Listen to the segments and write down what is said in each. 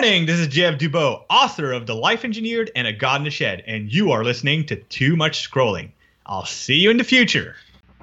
morning. This is Jeff Dubow, author of The Life Engineered and A God in the Shed, and you are listening to Too Much Scrolling. I'll see you in the future.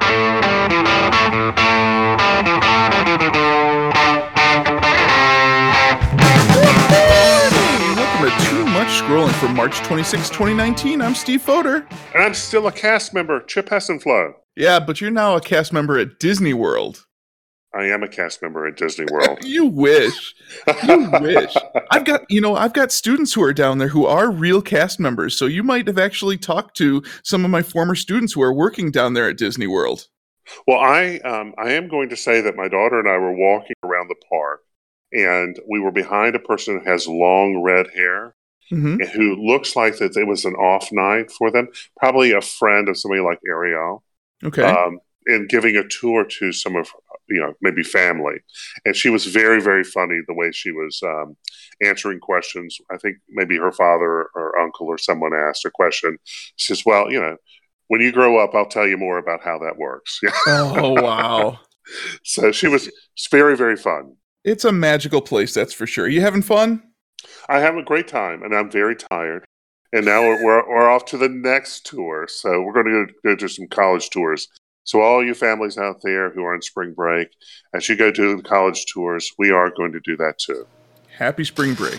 Welcome to Too Much Scrolling for March 26, 2019. I'm Steve Fodor. And I'm still a cast member, Chip Hessenflow. Yeah, but you're now a cast member at Disney World. I am a cast member at Disney World. You wish. You wish. I've got students who are down there who are real cast members, so you might have actually talked to some of my former students who are working down there at Disney World. Well, I am going to say that my daughter and I were walking around the park, and we were behind a person who has long red hair, and who looks like that it was an off night for them, probably a friend of somebody like Ariel. Okay. And giving a tour to some of, maybe family. And she was very, very funny the way she was answering questions. I think maybe her father or uncle or someone asked a question. She says, well, when you grow up, I'll tell you more about how that works. Oh, wow. So it's very, very fun. It's a magical place, that's for sure. You having fun? I have a great time, and I'm very tired. And now we're off to the next tour. So we're going to go to some college tours. So all you families out there who are on spring break, as you go to the college tours, we are going to do that too. Happy spring break.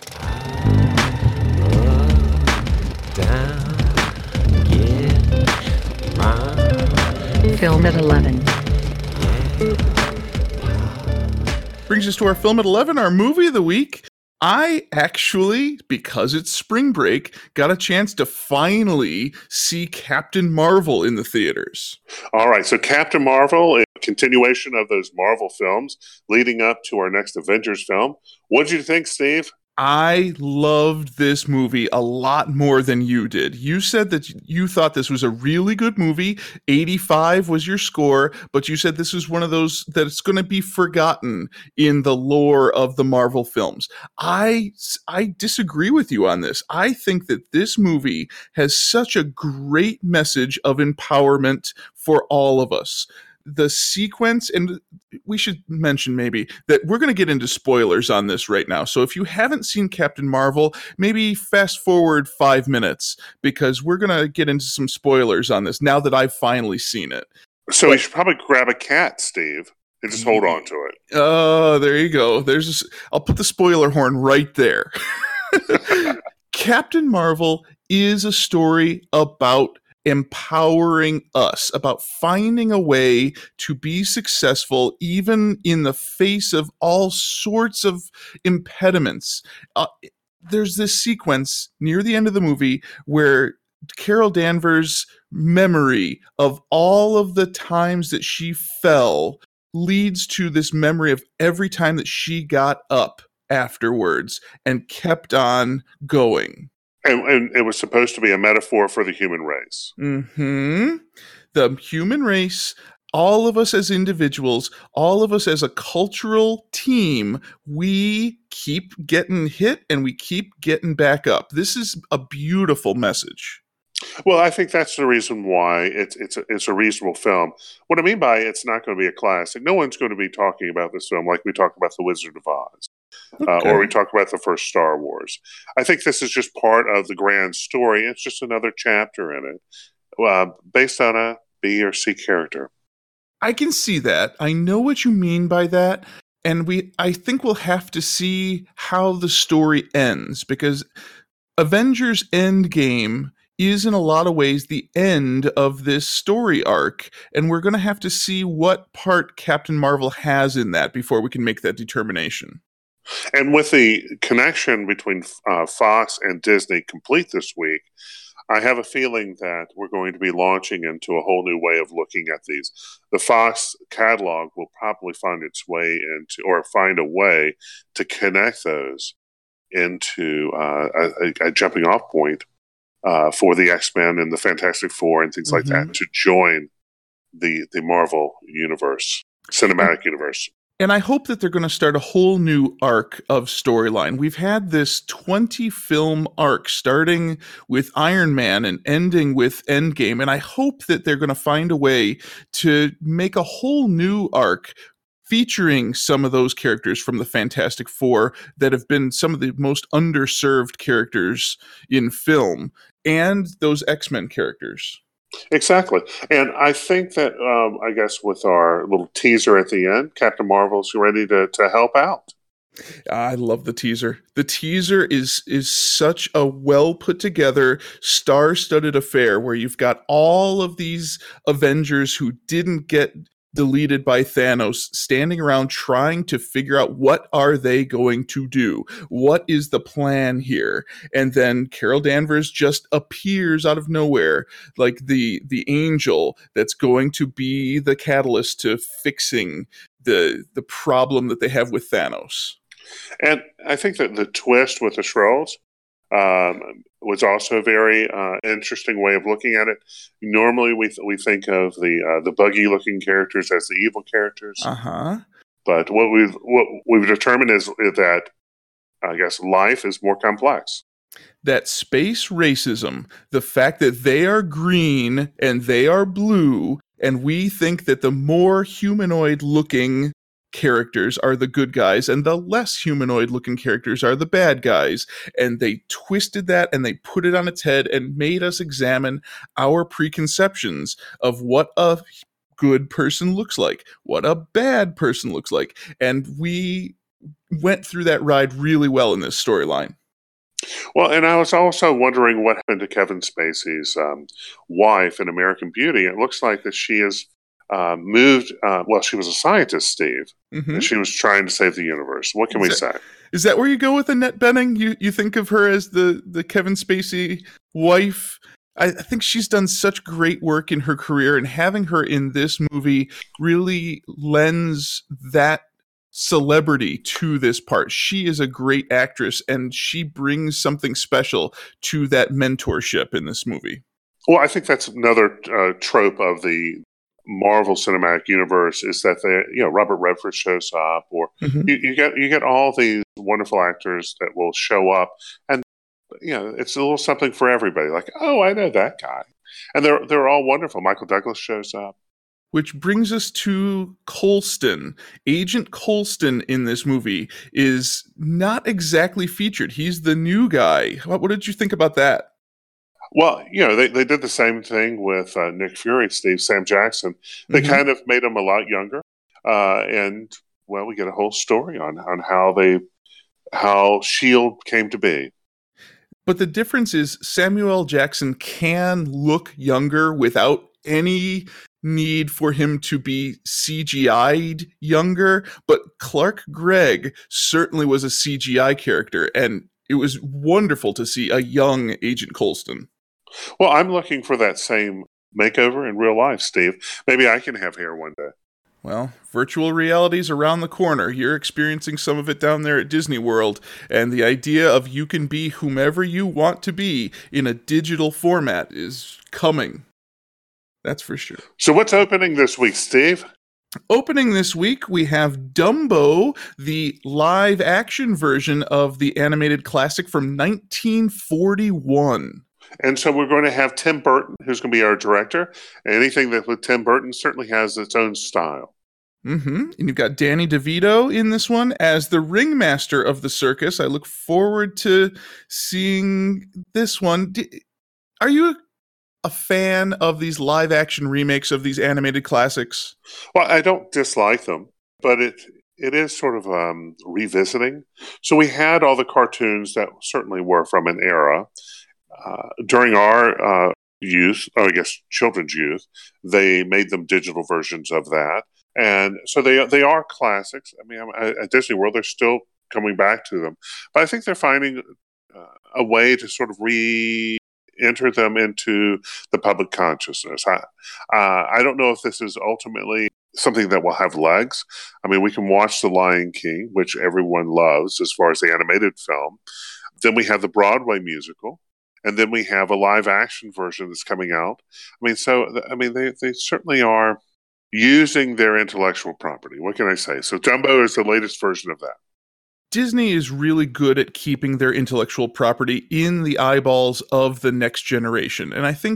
Film at 11. Brings us to our Film at 11, our movie of the week. I actually, because it's spring break, got a chance to finally see Captain Marvel in the theaters. All right, so Captain Marvel, a continuation of those Marvel films leading up to our next Avengers film. What did you think, Steve? I loved this movie a lot more than you did. You said that you thought this was a really good movie. 85 was your score, but you said this was one of those that's going to be forgotten in the lore of the Marvel films. I disagree with you on this. I think that this movie has such a great message of empowerment for all of us. The sequence, and we should mention maybe that we're going to get into spoilers on this right now. So if you haven't seen Captain Marvel, maybe fast forward 5 minutes because we're going to get into some spoilers on this now that I've finally seen it. So you should probably grab a cat, Steve, and just hold on to it. Oh, there you go. I'll put the spoiler horn right there. Captain Marvel is a story about empowering us, about finding a way to be successful even in the face of all sorts of impediments. There's this sequence near the end of the movie where Carol Danvers' memory of all of the times that she fell leads to this memory of every time that she got up afterwards and kept on going. And it was supposed to be a metaphor for the human race. Mm-hmm. The human race, all of us as individuals, all of us as a cultural team, we keep getting hit and we keep getting back up. This is a beautiful message. Well, I think that's the reason why it's a reasonable film. What I mean by it's not going to be a classic. No one's going to be talking about this film like we talk about The Wizard of Oz. Okay. Or we talk about the first Star Wars. I think this is just part of the grand story. It's just another chapter in it, based on a B or C character. I can see that. I know what you mean by that. And I think we'll have to see how the story ends, because Avengers Endgame is in a lot of ways the end of this story arc, and we're going to have to see what part Captain Marvel has in that before we can make that determination. And with the connection between Fox and Disney complete this week, I have a feeling that we're going to be launching into a whole new way of looking at these. The Fox catalog will probably find its way into, or find a way to connect those into a jumping off point for the X-Men and the Fantastic Four and things like that to join the Marvel universe, cinematic universe. And I hope that they're going to start a whole new arc of storyline. We've had this 20-film arc starting with Iron Man and ending with Endgame, and I hope that they're going to find a way to make a whole new arc featuring some of those characters from the Fantastic Four that have been some of the most underserved characters in film, and those X-Men characters. Exactly. And I think that, I guess with our little teaser at the end, Captain Marvel's ready to help out. I love the teaser. The teaser is such a well put together, star-studded affair where you've got all of these Avengers who didn't get deleted by Thanos standing around trying to figure out what are they going to do? What is the plan here? And then Carol Danvers just appears out of nowhere like the angel that's going to be the catalyst to fixing the problem that they have with Thanos. And I think that the twist with the Skrulls was also a very interesting way of looking at it. Normally, we think of the buggy-looking characters as the evil characters. But what we've determined is that, I guess, life is more complex. That space racism, the fact that they are green and they are blue, and we think that the more humanoid-looking characters are the good guys and the less humanoid looking characters are the bad guys, and they twisted that and they put it on its head and made us examine our preconceptions of what a good person looks like, what a bad person looks like, and we went through that ride really well in this storyline. Well, and I was also wondering what happened to Kevin Spacey's wife in American Beauty. It looks like that she is moved. Well, she was a scientist, Steve. And she was trying to save the universe. What can we say? Is that where you go with Annette Bening? You think of her as the Kevin Spacey wife? I think she's done such great work in her career, and having her in this movie really lends that celebrity to this part. She is a great actress, and she brings something special to that mentorship in this movie. Well, I think that's another trope of the Marvel Cinematic Universe, is that Robert Redford shows up, or you get all these wonderful actors that will show up, and it's a little something for everybody. Like, oh, I know that guy, and they're all wonderful. Michael Douglas shows up. Which brings us to Coulson. Agent Coulson in this movie is not exactly featured. He's the new guy. What did you think about that? Well, they did the same thing with Nick Fury, Sam Jackson. They kind of made him a lot younger. And, well, we get a whole story on how S.H.I.E.L.D. came to be. But the difference is Samuel Jackson can look younger without any need for him to be CGI'd younger. But Clark Gregg certainly was a CGI character, and it was wonderful to see a young Agent Coulson. Well, I'm looking for that same makeover in real life, Steve. Maybe I can have hair one day. Well, virtual reality's around the corner. You're experiencing some of it down there at Disney World, and the idea of you can be whomever you want to be in a digital format is coming. That's for sure. So what's opening this week, Steve? Opening this week, we have Dumbo, the live-action version of the animated classic from 1941. And so we're going to have Tim Burton, who's going to be our director. Anything that with Tim Burton certainly has its own style. And you've got Danny DeVito in this one as the ringmaster of the circus. I look forward to seeing this one. Are you a fan of these live-action remakes of these animated classics? Well, I don't dislike them, but it is sort of revisiting. So we had all the cartoons that certainly were from an era. During our youth, or I guess children's youth, they made them digital versions of that. And so they are classics. I mean, at Disney World, they're still coming back to them. But I think they're finding a way to sort of re-enter them into the public consciousness. I don't know if this is ultimately something that will have legs. I mean, we can watch The Lion King, which everyone loves as far as the animated film. Then we have the Broadway musical. And then we have a live action version that's coming out. They certainly are using their intellectual property. What can I say? So Dumbo is the latest version of that. Disney is really good at keeping their intellectual property in the eyeballs of the next generation. And I think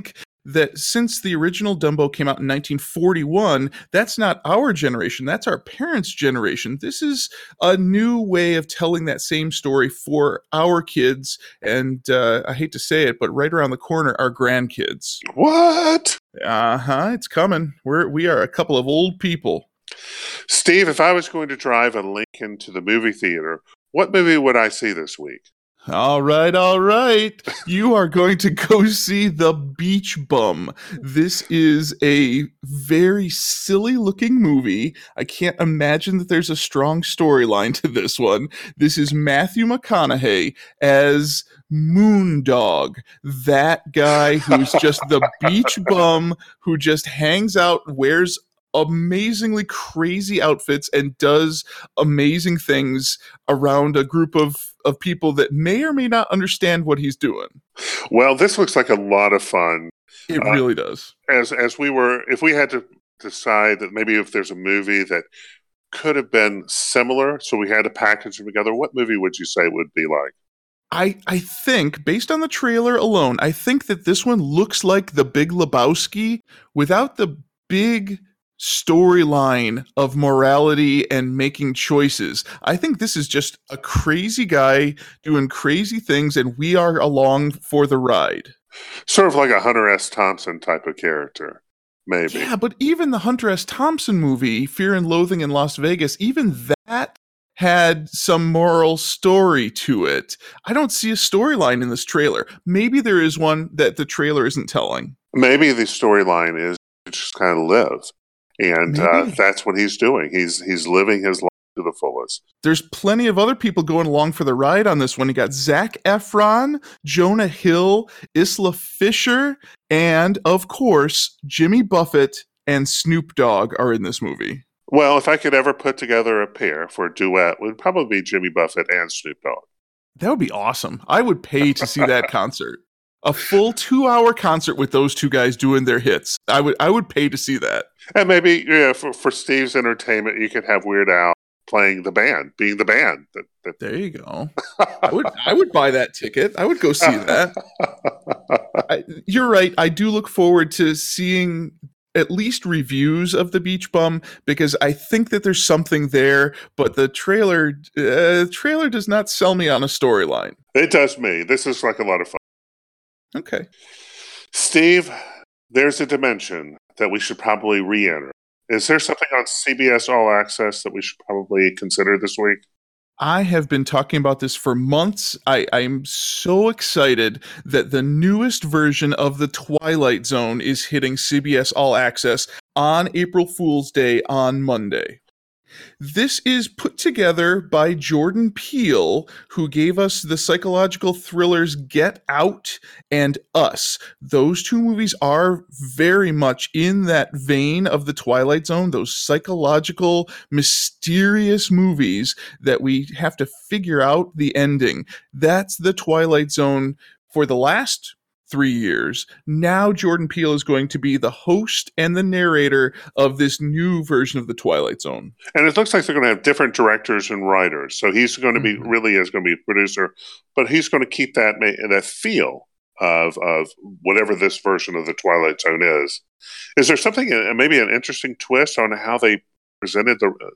that since the original Dumbo came out in 1941, that's not our generation, that's our parents' generation. This is a new way of telling that same story for our kids, and I hate to say it, but right around the corner, our grandkids. What? It's coming. We are a couple of old people. Steve, if I was going to drive a Lincoln to the movie theater, what movie would I see this week? All right. You are going to go see The Beach Bum. This is a very silly looking movie. I can't imagine that there's a strong storyline to this one. This is Matthew McConaughey as Moondog, that guy who's just the beach bum who just hangs out, wears amazingly crazy outfits, and does amazing things around a group of people that may or may not understand what he's doing. Well, this looks like a lot of fun. It really does. If we had to decide that maybe if there's a movie that could have been similar, so we had to package them together, what movie would you say would be like? I think, based on the trailer alone, I think that this one looks like The Big Lebowski without the big storyline of morality and making choices. I think this is just a crazy guy doing crazy things, and we are along for the ride. Sort of like a Hunter S. Thompson type of character, maybe. Yeah, but even the Hunter S. Thompson movie, Fear and Loathing in Las Vegas, even that had some moral story to it. I don't see a storyline in this trailer. Maybe there is one that the trailer isn't telling. Maybe the storyline is just kind of live. And that's what he's doing. He's living his life to the fullest. There's plenty of other people going along for the ride on this one. You got Zac Efron, Jonah Hill, Isla Fisher, and, of course, Jimmy Buffett and Snoop Dogg are in this movie. Well, if I could ever put together a pair for a duet, it would probably be Jimmy Buffett and Snoop Dogg. That would be awesome. I would pay to see that concert. A full 2-hour concert with those two guys doing their hits. I would pay to see that. And maybe for Steve's entertainment, you could have Weird Al playing the band, being the band. There you go. I would buy that ticket. I would go see that. You're right. I do look forward to seeing at least reviews of The Beach Bum, because I think that there's something there, but the trailer does not sell me on a storyline. It does me. This is like a lot of fun. Okay. Steve, there's a dimension that we should probably re-enter. Is there something on CBS All Access that we should probably consider this week? I have been talking about this for months. I'm so excited that the newest version of The Twilight Zone is hitting CBS All Access on April Fool's Day on Monday. This is put together by Jordan Peele, who gave us the psychological thrillers Get Out and Us. Those two movies are very much in that vein of The Twilight Zone, those psychological, mysterious movies that we have to figure out the ending. That's The Twilight Zone for the last 3 years. Now Jordan Peele is going to be the host and the narrator of this new version of The Twilight Zone. And it looks like they're going to have different directors and writers. So he's going to be really is going to be a producer, but he's going to keep that feel of whatever this version of The Twilight Zone is. Is there something, maybe an interesting twist on how they presented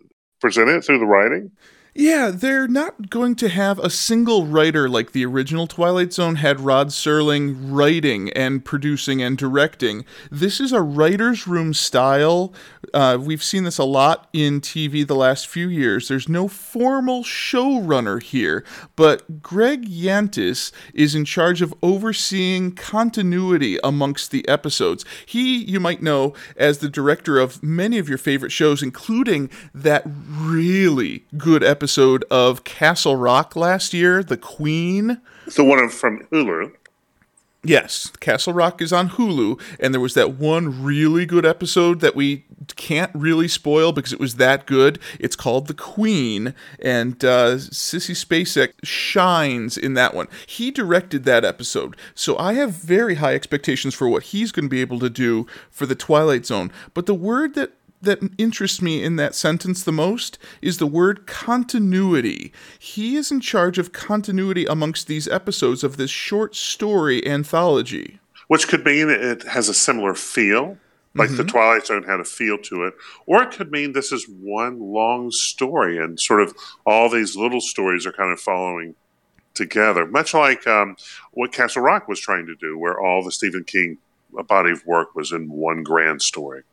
it through the writing? Yeah, they're not going to have a single writer like the original Twilight Zone had Rod Serling writing and producing and directing. This is a writer's room style. We've seen this a lot in TV the last few years. There's no formal showrunner here, but Greg Yantis is in charge of overseeing continuity amongst the episodes. He, you might know, as the director of many of your favorite shows, including that really good episode of Castle Rock last year, The Queen. The one from Hulu. Yes, Castle Rock is on Hulu, and there was that one really good episode that we can't really spoil because it was that good. It's called The Queen, and Sissy Spacek shines in that one. He directed that episode, so I have very high expectations for what he's going to be able to do for The Twilight Zone. But the word that interests me in that sentence the most is the word continuity. He is in charge of continuity amongst these episodes of this short story anthology. which could mean it has a similar feel, like the Twilight Zone had a feel to it, or it could mean this is one long story and sort of all these little stories are kind of following together, much like what Castle Rock was trying to do, where all the Stephen King body of work was in one grand story.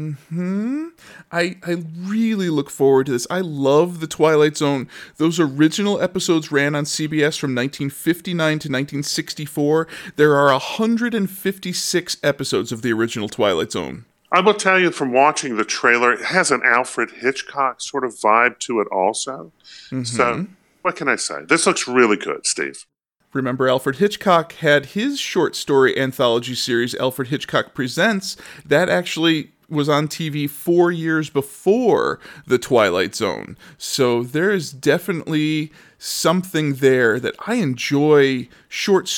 I really look forward to this. I love The Twilight Zone. Those original episodes ran on CBS from 1959 to 1964. There are 156 episodes of the original Twilight Zone. I will tell you from watching the trailer, it has an Alfred Hitchcock sort of vibe to it also. So what can I say? This looks really good, Steve. Remember, Alfred Hitchcock had his short story anthology series, Alfred Hitchcock Presents, that actually was on TV 4 years before The Twilight Zone. So there is definitely something there that I enjoy short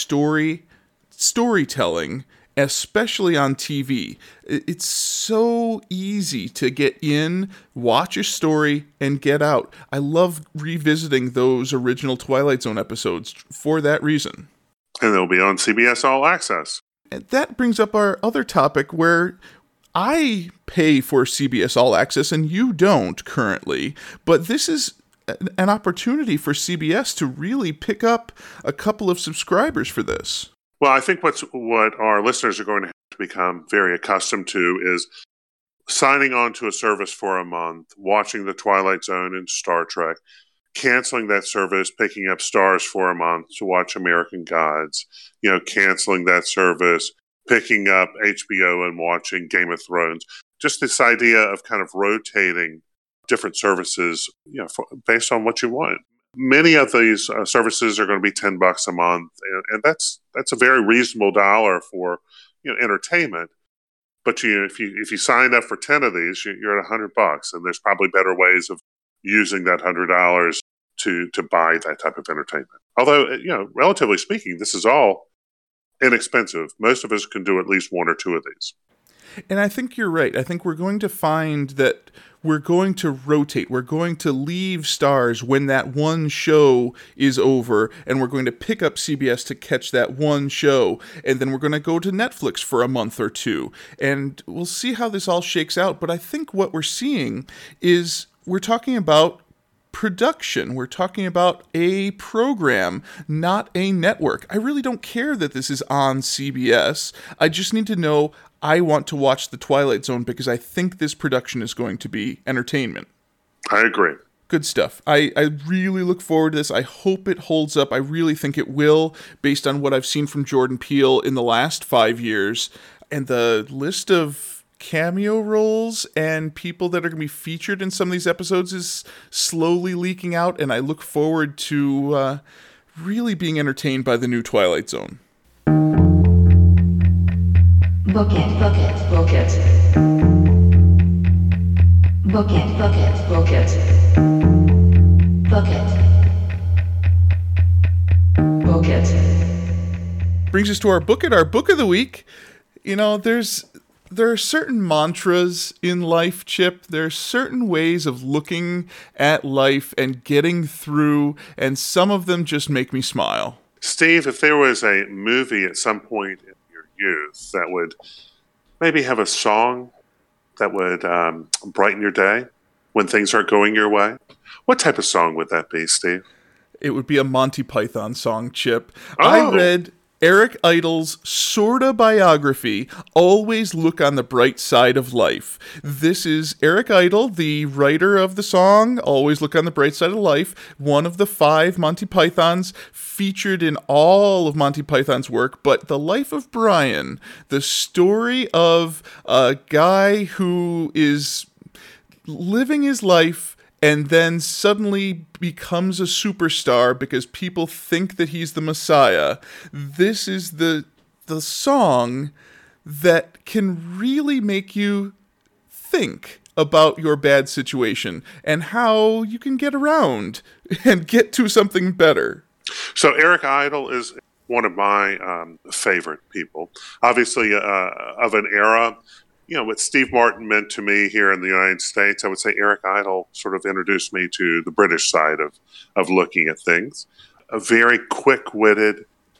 storytelling, especially on TV. It's so easy to get in, watch a story, and get out. I love revisiting those original Twilight Zone episodes for that reason. And they'll be on CBS All Access. And that brings up our other topic where I pay for CBS All Access and you don't currently, but this is an opportunity for CBS to really pick up a couple of subscribers for this. Well, I think what our listeners are going to have to become very accustomed to is signing on to a service for a month, watching The Twilight Zone and Star Trek, canceling that service, picking up Stars for a month to watch American Gods, canceling that service, picking up HBO and watching Game of Thrones. Just this idea of kind of rotating different services, based on what you want. Many of these services are going to be $10 a month, and that's a very reasonable dollar for entertainment. But if you signed up for 10 of these, you're at $100, and there's probably better ways of using that $100 to buy that type of entertainment. Although relatively speaking, this is all inexpensive. Most of us can do at least one or two of these. And I think you're right. I think we're going to find that we're going to rotate. We're going to leave Stars when that one show is over, and we're going to pick up CBS to catch that one show, and then we're going to go to Netflix for a month or two, and we'll see how this all shakes out. But I think what we're seeing is we're talking about production. We're talking about a program, not a network. I really don't care that this is on CBS. I just need to know I want to watch The Twilight Zone because I think this production is going to be entertainment. I agree. Good stuff. I really look forward to this. I hope it holds up. I really think it will, based on what I've seen from Jordan Peele in the last 5 years. And the list of cameo roles and people that are going to be featured in some of these episodes is slowly leaking out, and I look forward to really being entertained by the new Twilight Zone. Book it, book it, book it. Book it, book it, book it. Book it. Book it. Brings us to our book of the week. There are certain mantras in life, Chip. There are certain ways of looking at life and getting through, and some of them just make me smile. Steve, if there was a movie at some point in your youth that would maybe have a song that would brighten your day when things aren't going your way, what type of song would that be, Steve? It would be a Monty Python song, Chip. Oh. I read Eric Idle's sorta biography, Always Look on the Bright Side of Life. This is Eric Idle, the writer of the song Always Look on the Bright Side of Life, one of the 5 Monty Pythons, featured in all of Monty Python's work, but The Life of Brian, the story of a guy who is living his life and then suddenly becomes a superstar because people think that he's the Messiah. This is the song that can really make you think about your bad situation and how you can get around and get to something better. So Eric Idle is one of my favorite people. Obviously, of an era. What Steve Martin meant to me here in the United States, I would say Eric Idle sort of introduced me to the British side of looking at things. A very quick-witted,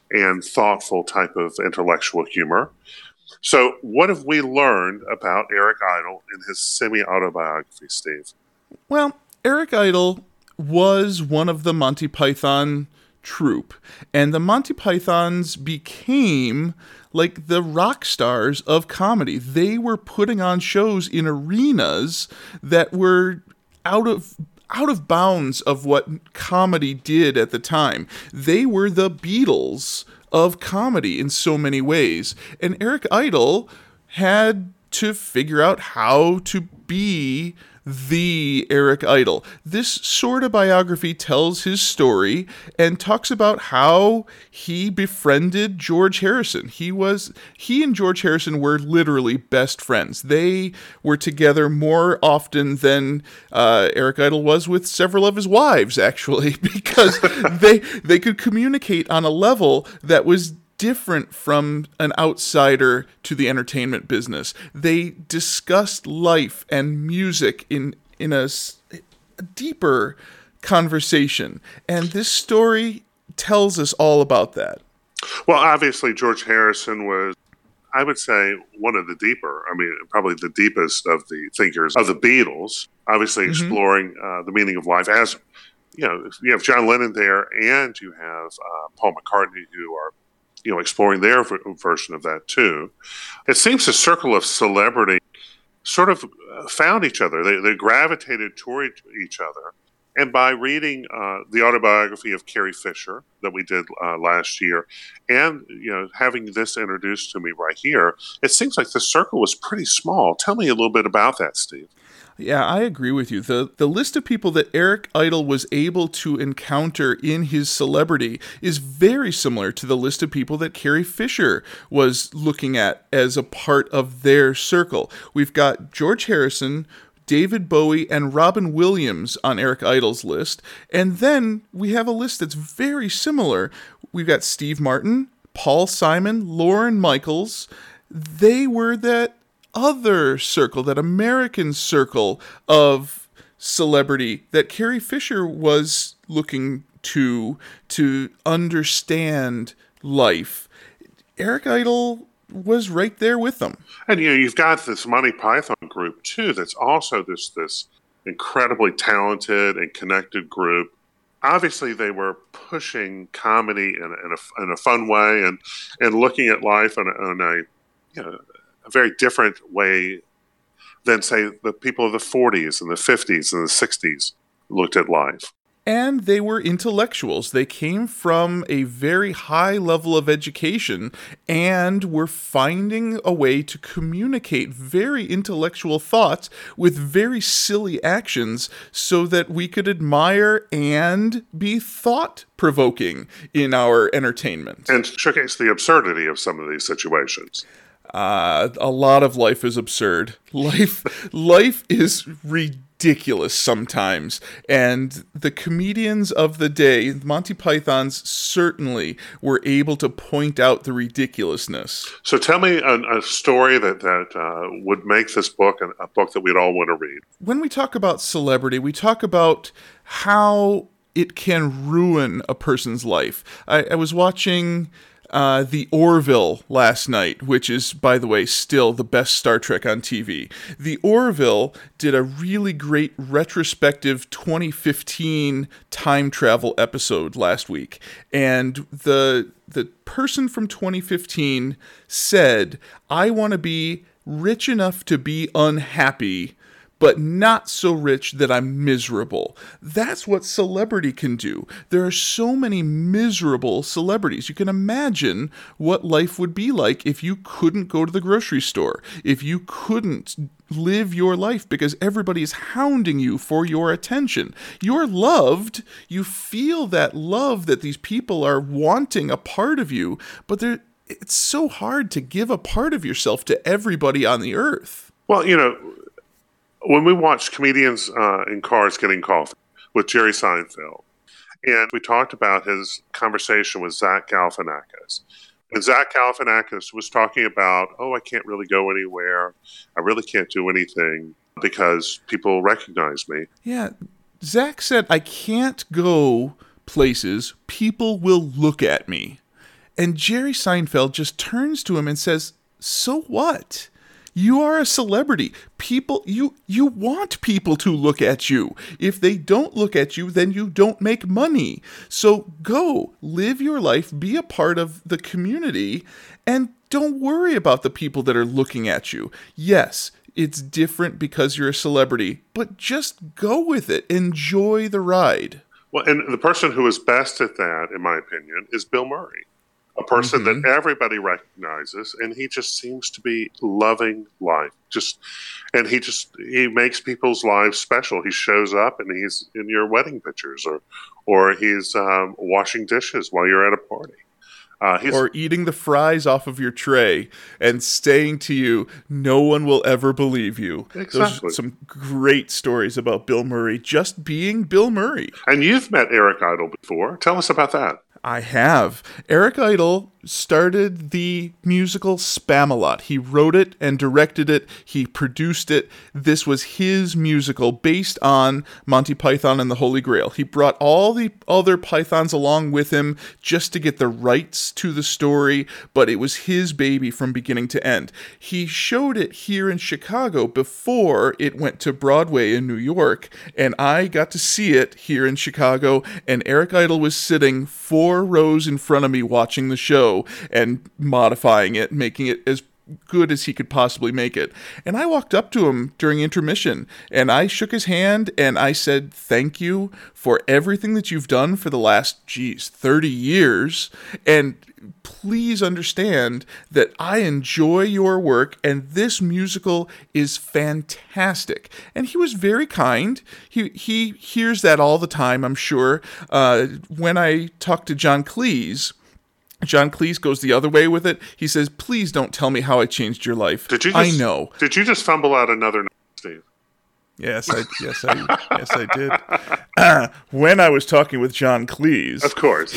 and thoughtful type of intellectual humor. So, what have we learned about Eric Idle in his semi-autobiography, Steve? Well, Eric Idle was one of the Monty Python troupe, and the Monty Pythons became like the rock stars of comedy. They were putting on shows in arenas that were out of bounds of what comedy did at the time. They were the Beatles of comedy in so many ways. And Eric Idle had to figure out how to be the Eric Idle. This sort of biography tells his story and talks about how he befriended George Harrison. He and George Harrison were literally best friends. They were together more often than Eric Idle was with several of his wives, actually, because they could communicate on a level that was different from an outsider to the entertainment business. They discussed life and music in a deeper conversation. And this story tells us all about that. Well, obviously, George Harrison was, I would say, one of the deeper, probably the deepest of the thinkers of the Beatles, obviously exploring the meaning of life. As, you have John Lennon there, and you have Paul McCartney, who are exploring their version of that too. It seems the circle of celebrity sort of found each other. They gravitated toward each other. And by reading the autobiography of Carrie Fisher that we did last year, and having this introduced to me right here, it seems like the circle was pretty small. Tell me a little bit about that, Steve. Yeah, I agree with you. The list of people that Eric Idle was able to encounter in his celebrity is very similar to the list of people that Carrie Fisher was looking at as a part of their circle. We've got George Harrison, David Bowie, and Robin Williams on Eric Idle's list. And then we have a list that's very similar. We've got Steve Martin, Paul Simon, Lorne Michaels. They were that other circle, that American circle of celebrity that Carrie Fisher was looking to understand life. Eric Idle was right there with them. And you've got this Monty Python group too that's also this incredibly talented and connected group. Obviously, they were pushing comedy in a fun way and looking at life in a very different way than, say, the people of the 40s and the 50s and the 60s looked at life. And they were intellectuals. They came from a very high level of education and were finding a way to communicate very intellectual thoughts with very silly actions so that we could admire and be thought-provoking in our entertainment. And showcase the absurdity of some of these situations. A lot of life is absurd. Life is ridiculous sometimes, and the comedians of the day, Monty Pythons, certainly were able to point out the ridiculousness. So tell me a story that would make this book a book that we'd all want to read. When we talk about celebrity, we talk about how it can ruin a person's life. I was watching The Orville last night, which is, by the way, still the best Star Trek on TV. The Orville did a really great retrospective 2015 time travel episode last week. And the person from 2015 said, "I want to be rich enough to be unhappy, but not so rich that I'm miserable." That's what celebrity can do. There are so many miserable celebrities. You can imagine what life would be like if you couldn't go to the grocery store, if you couldn't live your life because everybody is hounding you for your attention. You're loved. You feel that love that these people are wanting a part of you, but it's so hard to give a part of yourself to everybody on the earth. Well, when we watched Comedians in Cars Getting Coffee with Jerry Seinfeld, and we talked about his conversation with Zach Galifianakis, and Zach Galifianakis was talking about, I can't really go anywhere. I really can't do anything because people recognize me. Yeah, Zach said, I can't go places. People will look at me. And Jerry Seinfeld just turns to him and says, "So what? You are a celebrity. People, you want people to look at you. If they don't look at you, then you don't make money. So go, live your life, be a part of the community, and don't worry about the people that are looking at you. Yes, it's different because you're a celebrity, but just go with it. Enjoy the ride." Well, and the person who is best at that, in my opinion, is Bill Murray. A person that everybody recognizes, and he just seems to be loving life. He makes people's lives special. He shows up and he's in your wedding pictures, or he's washing dishes while you're at a party. Or eating the fries off of your tray and saying to you, "No one will ever believe you." Exactly. Those are some great stories about Bill Murray just being Bill Murray. And you've met Eric Idle before. Tell us about that. I have. Eric Idle started the musical Spamalot. He wrote it and directed it. He produced it. This was his musical based on Monty Python and the Holy Grail. He brought all the other Pythons along with him just to get the rights to the story, but it was his baby from beginning to end. He showed it here in Chicago before it went to Broadway in New York, and I got to see it here in Chicago, and Eric Idle was sitting 4 rows in front of me watching the show and modifying it, making it as good as he could possibly make it. And I walked up to him during intermission and I shook his hand and I said, "Thank you for everything that you've done for the last, 30 years. And please understand that I enjoy your work and this musical is fantastic." And he was very kind. He hears that all the time, I'm sure. When I talk to John Cleese goes the other way with it. He says, "Please don't tell me how I changed your life. I know." Did you just fumble out another name, Steve? Yes, I did. When I was talking with John Cleese, Of course.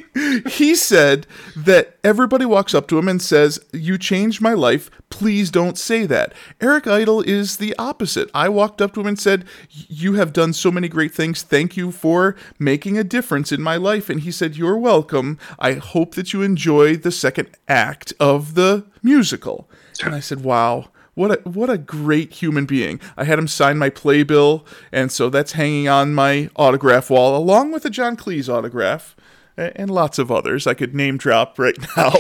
he said that everybody walks up to him and says, "You changed my life. Please don't say that." Eric Idle is the opposite. I walked up to him and said, "You have done so many great things. Thank you for making a difference in my life." And he said, "You're welcome. I hope that you enjoy the second act of the musical." And I said, "Wow. What a great human being." I had him sign my playbill, and so that's hanging on my autograph wall, along with a John Cleese autograph, and lots of others. I could name drop right now,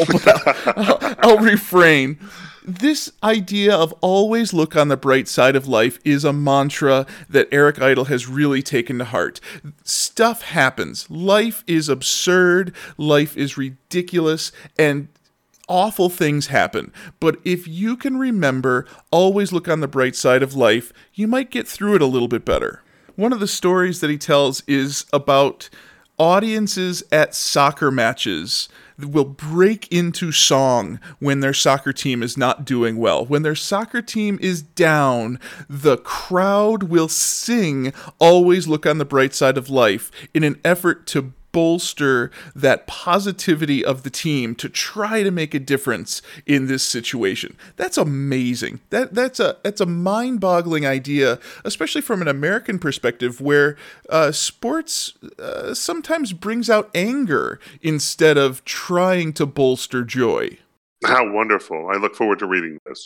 but I'll refrain. This idea of always look on the bright side of life is a mantra that Eric Idle has really taken to heart. Stuff happens. Life is absurd. Life is ridiculous, and awful things happen, but if you can remember, always look on the bright side of life, you might get through it a little bit better. One of the stories that he tells is about audiences at soccer matches that will break into song when their soccer team is not doing well. When their soccer team is down, the crowd will sing "Always Look on the Bright Side of Life" in an effort to bolster that positivity of the team to try to make a difference in this situation. That's amazing. That's a mind-boggling idea, especially from an American perspective, where sports sometimes brings out anger instead of trying to bolster joy. How wonderful. I look forward to reading this.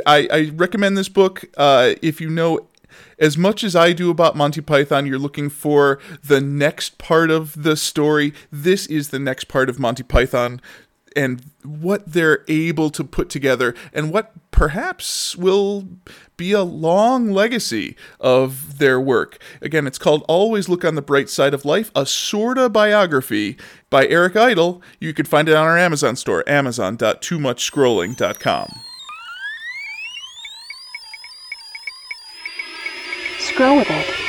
I recommend this book. If you know as much as I do about Monty Python, you're looking for the next part of the story. This is the next part of Monty Python and what they're able to put together and what perhaps will be a long legacy of their work. Again, it's called Always Look on the Bright Side of Life, a sorta biography by Eric Idle. You can find it on our Amazon store, amazon.toomuchscrolling.com. Scroll with it.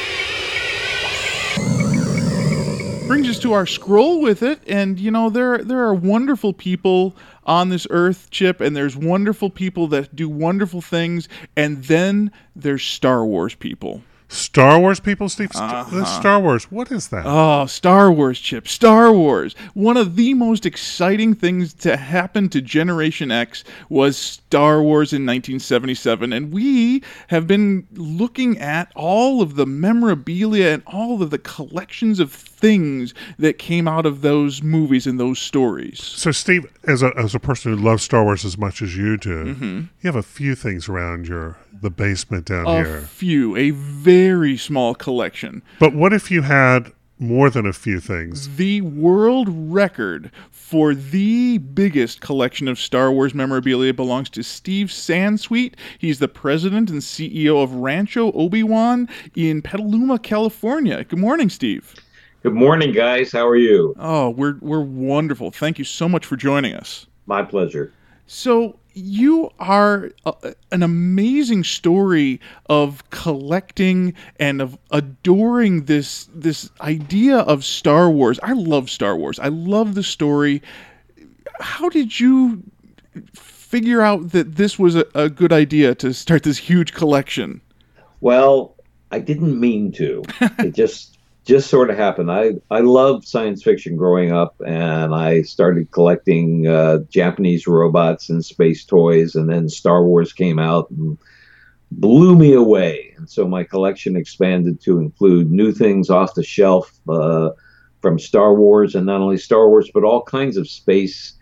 Brings us to our scroll with it, and you know there are wonderful people on this earth, Chip, and there's wonderful people that do wonderful things, and then there's Star Wars people. Star Wars people, Steve? Star Wars, what is that? Oh, Star Wars, Chip. Star Wars. One of the most exciting things to happen to Generation X was Star Wars in 1977. And we have been looking at all of the memorabilia and all of the collections of things that came out of those movies and those stories. So, Steve, as a person who loves Star Wars as much as you do, you have a few things around the basement down here. A very small collection. But what if you had more than a few things? The world record for the biggest collection of Star Wars memorabilia belongs to Steve Sansweet. He's the president and CEO of Rancho Obi-Wan in Petaluma, California. Good morning, Steve. Good morning, guys. How are you? Oh, we're wonderful. Thank you so much for joining us. My pleasure. So you are an amazing story of collecting and of adoring this idea of Star Wars. I love Star Wars. I love the story. How did you figure out that this was a good idea to start this huge collection? Well, I didn't mean to. It just sort of happened. I loved science fiction growing up, and I started collecting Japanese robots and space toys, and then Star Wars came out and blew me away. And so my collection expanded to include new things off the shelf from Star Wars, and not only Star Wars, but all kinds of space.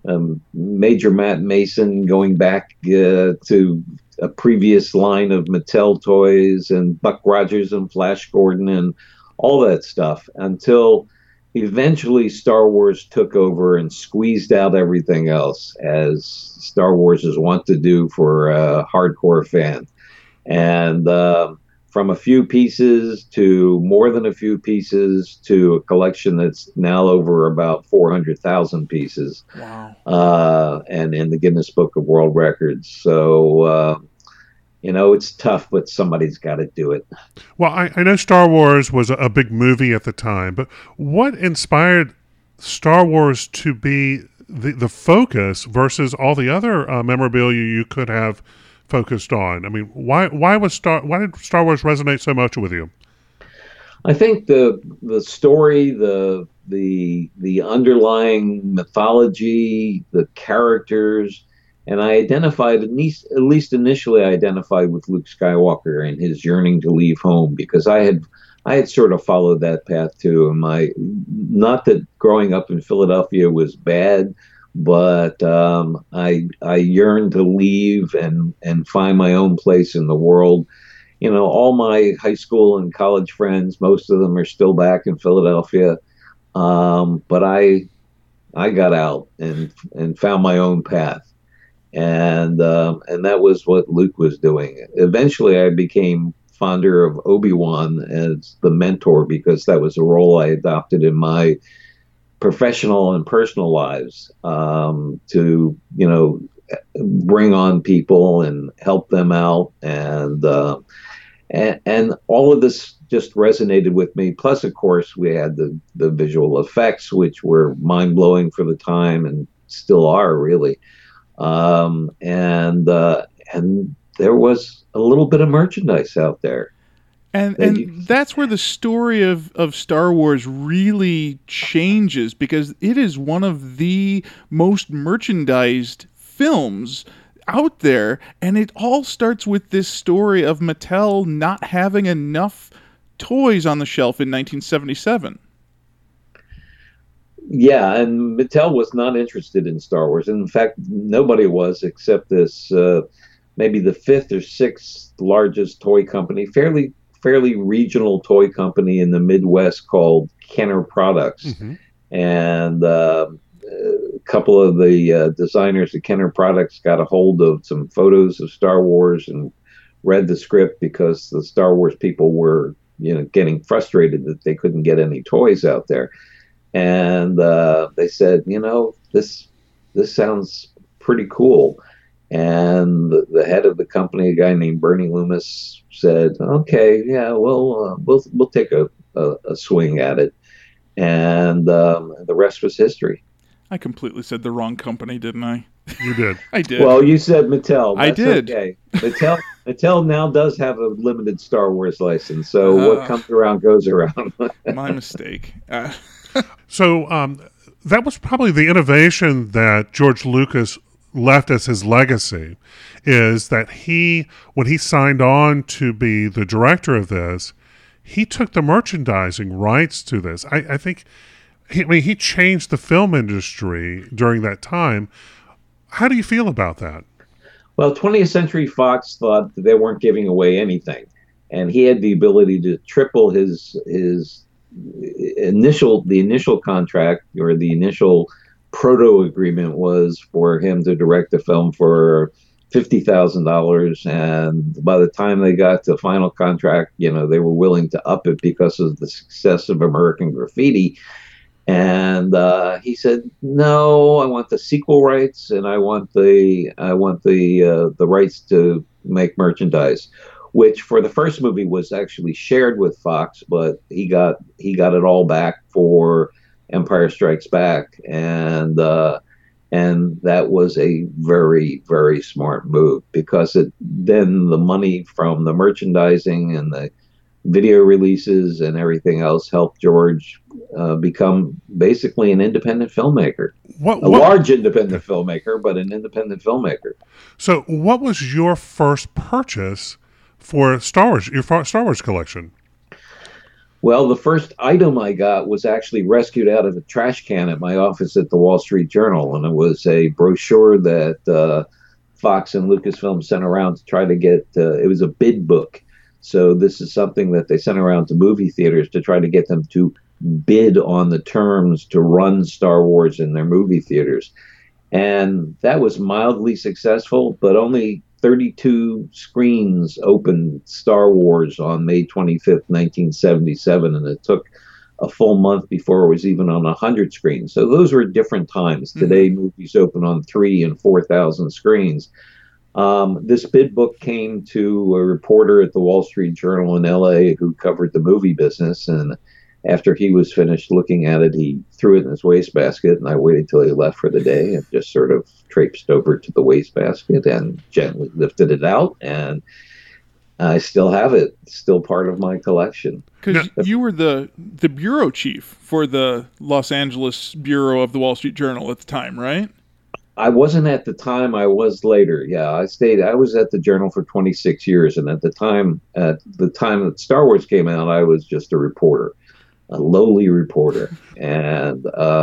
Major Matt Mason going back to a previous line of Mattel toys, and Buck Rogers and Flash Gordon and all that stuff, until eventually Star Wars took over and squeezed out everything else, as Star Wars is wont to do for a hardcore fan. And from a few pieces to more than a few pieces to a collection that's now over about 400,000 pieces. Wow. And in the Guinness Book of World Records. So, it's tough, but somebody's got to do it. Well, I know Star Wars was a big movie at the time, but what inspired Star Wars to be the focus versus all the other memorabilia you could have focused on? I mean, why did Star Wars resonate so much with you? I think the story, the underlying mythology, the characters. And I identified, at least initially, I identified with Luke Skywalker and his yearning to leave home, because I had sort of followed that path too. And not that growing up in Philadelphia was bad, but I yearned to leave and find my own place in the world. All my high school and college friends, most of them are still back in Philadelphia, but I got out and found my own path. And that was what Luke was doing. Eventually, I became fonder of Obi-Wan as the mentor, because that was a role I adopted in my professional and personal lives, to bring on people and help them out, and all of this just resonated with me. Plus, of course, we had the visual effects, which were mind blowing for the time and still are, really. And there was a little bit of merchandise out there. And that's where the story of Star Wars really changes, because it is one of the most merchandised films out there. And it all starts with this story of Mattel not having enough toys on the shelf in 1977. Yeah, and Mattel was not interested in Star Wars. In fact, nobody was, except this maybe the fifth or sixth largest toy company, fairly regional toy company in the Midwest called Kenner Products. Mm-hmm. And a couple of the designers at Kenner Products got a hold of some photos of Star Wars and read the script, because the Star Wars people were, getting frustrated that they couldn't get any toys out there. And they said, this sounds pretty cool. And the head of the company, a guy named Bernie Loomis, said, "Okay, yeah, we'll take a swing at it." And the rest was history. I completely said the wrong company, didn't I? You did. I did. Well, you said Mattel. I did. Okay. Mattel now does have a limited Star Wars license, so what comes around goes around. My mistake. So that was probably the innovation that George Lucas left as his legacy, is that when he signed on to be the director of this, he took the merchandising rights to this. I think, he changed the film industry during that time. How do you feel about that? Well, 20th Century Fox thought that they weren't giving away anything, and he had the ability to triple his initial contract, or the initial proto agreement was for him to direct the film for $50,000, and by the time they got to final contract, they were willing to up it because of the success of American Graffiti. And he said, "No, I want the sequel rights, and I want the rights to make merchandise," which for the first movie was actually shared with Fox, but he got it all back for Empire Strikes Back, and that was a very, very smart move, because then the money from the merchandising and the video releases and everything else helped George become basically an independent filmmaker. A large independent filmmaker, but an independent filmmaker. So what was your first purchase for Star Wars, your Star Wars collection? Well, the first item I got was actually rescued out of a trash can at my office at the Wall Street Journal, and it was a brochure that Fox and Lucasfilm sent around to try to get, it was a bid book. So this is something that they sent around to movie theaters to try to get them to bid on the terms to run Star Wars in their movie theaters. And that was mildly successful, but only 32 screens opened Star Wars on May 25th, 1977, and it took a full month before it was even on 100 screens. So those were different times. Today, movies open on 3,000 and 4,000 screens. This bid book came to a reporter at the Wall Street Journal in LA who covered the movie business, and after he was finished looking at it, he threw it in his wastebasket, and I waited till he left for the day and just sort of traipsed over to the wastebasket and gently lifted it out, and I still have it. It's still part of my collection. Because you were the bureau chief for the Los Angeles bureau of the Wall Street Journal at the time, right? I wasn't at the time. I was later. Yeah, I was at the Journal for 26 years, and at the time that Star Wars came out, I was just a reporter, a lowly reporter, and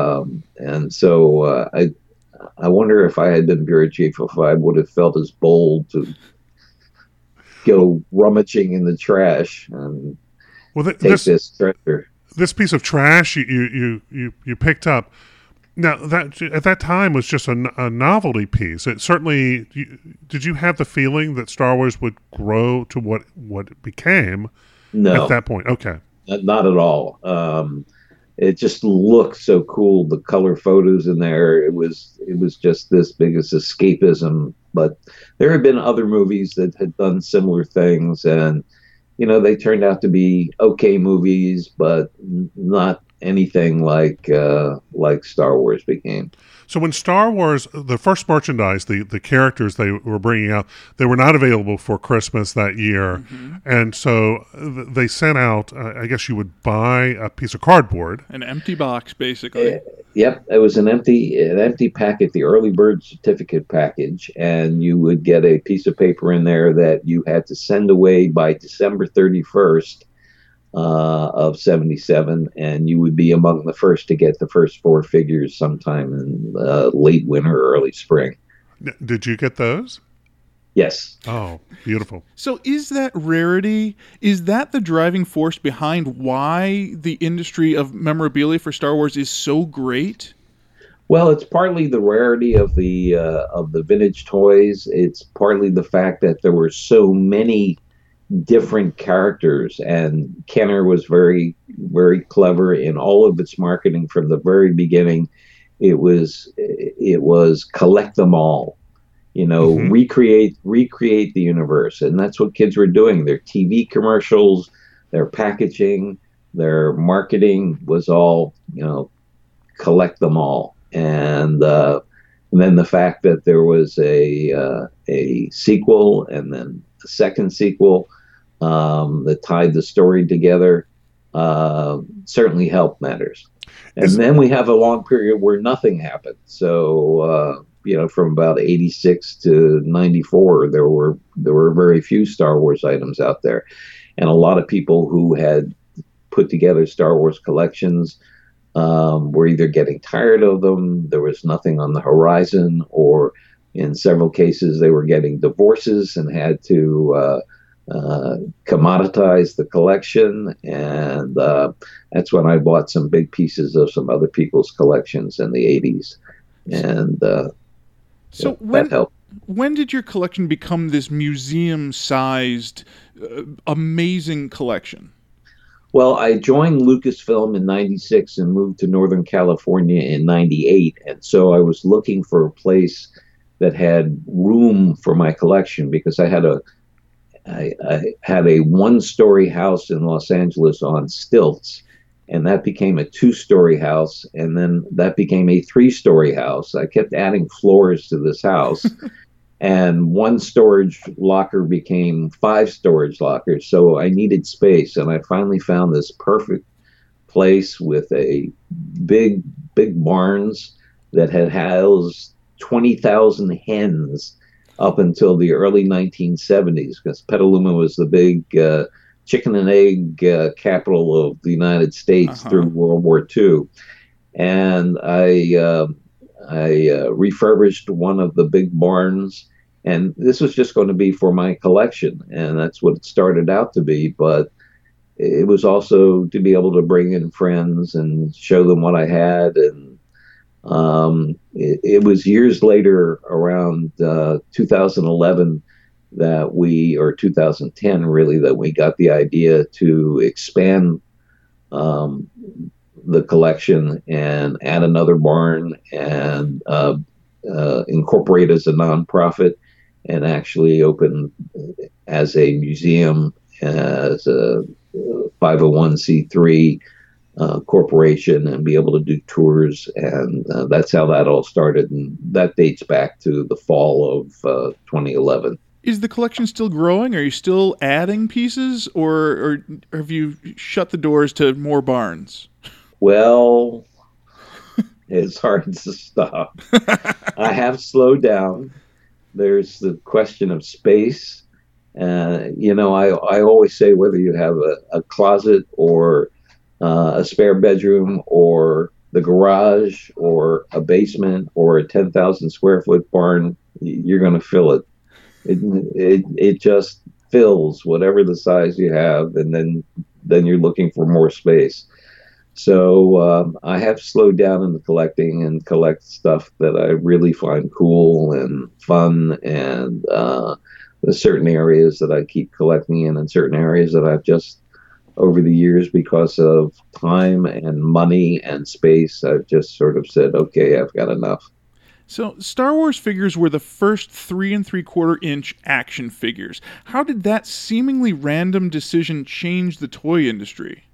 so I wonder if I had been bureau chief, if I would have felt as bold to go rummaging in the trash and take this treasure. This piece of trash you picked up. Now, that at that time was just a novelty piece. It certainly, did you have the feeling that Star Wars would grow to what it became at that point? Okay. Not at all. It just looked so cool. The color photos in there, it was just this biggest escapism. But there have been other movies that had done similar things, and they turned out to be okay movies, but not anything like Star Wars became. So when Star Wars, the first merchandise, the characters they were bringing out, they were not available for Christmas that year. And so they sent out, I guess you would buy a piece of cardboard. An empty box, basically. Yep, it was an empty packet, the early bird certificate package, and you would get a piece of paper in there that you had to send away by December 31st. Of 77, and you would be among the first to get the first 4 figures sometime in late winter or early spring. Did you get those? Yes. Oh, beautiful. So is that rarity, is that the driving force behind why the industry of memorabilia for Star Wars is so great? Well, it's partly the rarity of the vintage toys. It's partly the fact that there were so many different characters, and Kenner was very, very clever in all of its marketing from the very beginning. It was collect them all, recreate the universe, and that's what kids were doing. Their TV commercials, their packaging, their marketing was all, collect them all, and then the fact that there was a sequel and then a second sequel that tied the story together certainly helped matters. And then we have a long period where nothing happened. So, from about 86 to 94, there were very few Star Wars items out there. And a lot of people who had put together Star Wars collections were either getting tired of them, there was nothing on the horizon, or in several cases they were getting divorces and had to commoditize the collection. And that's when I bought some big pieces of some other people's collections in the 80s. And so that helped. When did your collection become this museum-sized, amazing collection? Well, I joined Lucasfilm in 96 and moved to Northern California in 98. And so I was looking for a place that had room for my collection, because I had a one-story house in Los Angeles on stilts, and that became a two-story house, and then that became a three-story house. I kept adding floors to this house. And one storage locker became 5 storage lockers. So I needed space. And I finally found this perfect place with a big barns that had housed 20,000 hens up until the early 1970s, because Petaluma was the big chicken and egg capital of the United States through World War II. And I refurbished one of the big barns. And this was just going to be for my collection, and that's what it started out to be. But it was also to be able to bring in friends and show them what I had. And it was years later, around 2011, or 2010 really, that we got the idea to expand the collection and add another barn and incorporate as a nonprofit, and actually open as a museum, as a 501c3 corporation, and be able to do tours. And that's how that all started. And that dates back to the fall of 2011. Is the collection still growing? Are you still adding pieces, or have you shut the doors to more barns? Well, it's hard to stop. I have slowed down. There's the question of space. I always say, whether you have a closet or a spare bedroom or the garage or a basement or a 10,000 square foot barn, you're going to fill it. It just fills whatever the size you have, and then you're looking for more space. So I have slowed down in the collecting and collect stuff that I really find cool and fun, and there's certain areas that I keep collecting in, and certain areas that I've just, over the years, because of time and money and space, I've just sort of said, okay, I've got enough. So Star Wars figures were the first 3 3/4 inch action figures. How did that seemingly random decision change the toy industry?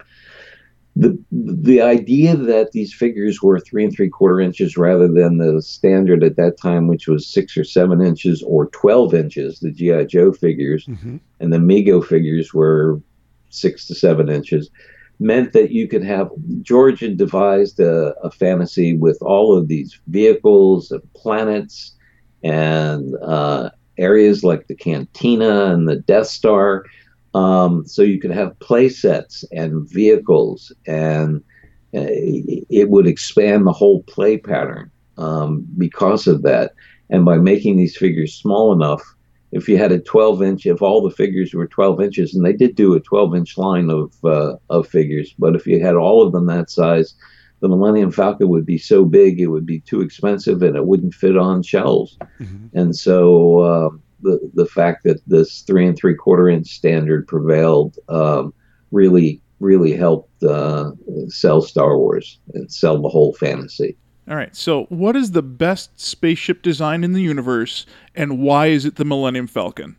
The idea that these figures were 3 3/4 inches rather than the standard at that time, which was 6 or 7 inches or 12 inches, the G.I. Joe figures, and the Mego figures were 6 to 7 inches, meant that you could have. George had devised a fantasy with all of these vehicles and planets and areas like the Cantina and the Death Star. So you could have play sets and vehicles, and it would expand the whole play pattern because of that. And by making these figures small enough, if you had a 12-inch, if all the figures were 12 inches, and they did do a 12-inch line of figures, but if you had all of them that size, the Millennium Falcon would be so big it would be too expensive and it wouldn't fit on shelves. And so the fact that this 3 3/4 inch standard prevailed really helped sell Star Wars and sell the whole fantasy. All right, so what is the best spaceship design in the universe, and why is it the Millennium Falcon?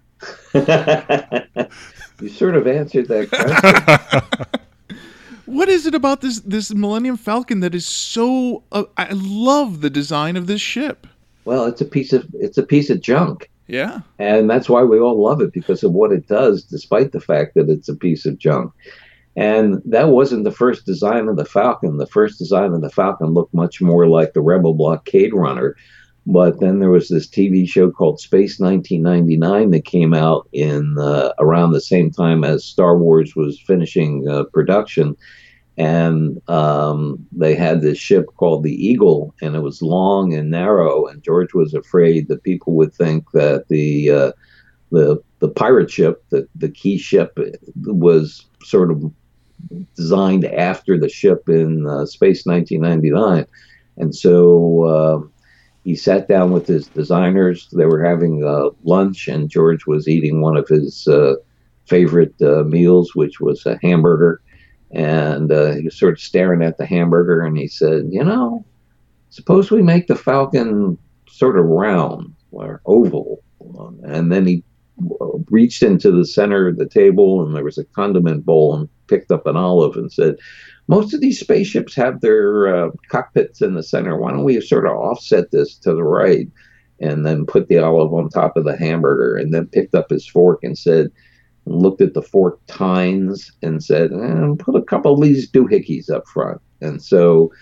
You sort of answered that question. What is it about this Millennium Falcon that is so? I love the design of this ship. Well, it's a piece of junk. Yeah. And that's why we all love it, because of what it does, despite the fact that it's a piece of junk. And that wasn't the first design of the Falcon. The first design of the Falcon looked much more like the Rebel blockade runner. But then there was this TV show called Space 1999 that came out in around the same time as Star Wars was finishing production. And they had this ship called the Eagle, and it was long and narrow. And George was afraid that people would think that the pirate ship, the key ship, was sort of designed after the ship in Space 1999. And so he sat down with his designers. They were having lunch, and George was eating one of his favorite meals, which was a hamburger. And he was sort of staring at the hamburger, and he said, suppose we make the Falcon sort of round or oval. And then he reached into the center of the table, and there was a condiment bowl, and picked up an olive and said, most of these spaceships have their cockpits in the center. Why don't we sort of offset this to the right? And then put the olive on top of the hamburger, and then picked up his fork and said, looked at the fork tines and said, put a couple of these doohickeys up front. And so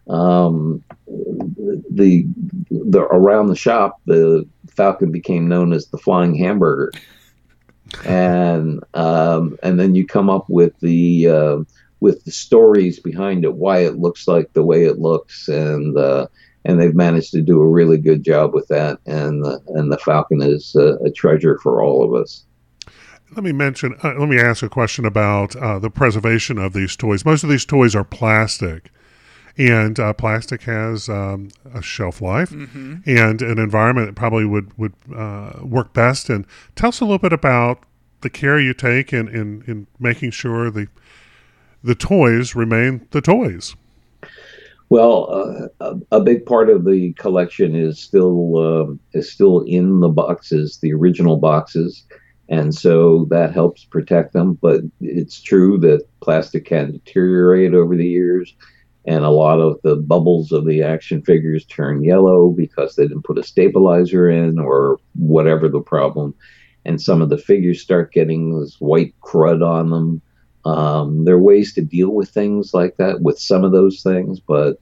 the around the shop, the Falcon became known as the Flying Hamburger. And then you come up with the stories behind it, why it looks like the way it looks, and they've managed to do a really good job with that. And the Falcon is a treasure for all of us. Let me ask a question about the preservation of these toys. Most of these toys are plastic, and plastic has a shelf life and an environment that probably would work best. And tell us a little bit about the care you take in making sure the toys remain the toys. Well, a big part of the collection is still in the boxes, the original boxes. And so that helps protect them. But it's true that plastic can deteriorate over the years. And a lot of the bubbles of the action figures turn yellow because they didn't put a stabilizer in or whatever the problem. And some of the figures start getting this white crud on them. There are ways to deal with things like that, with some of those things. But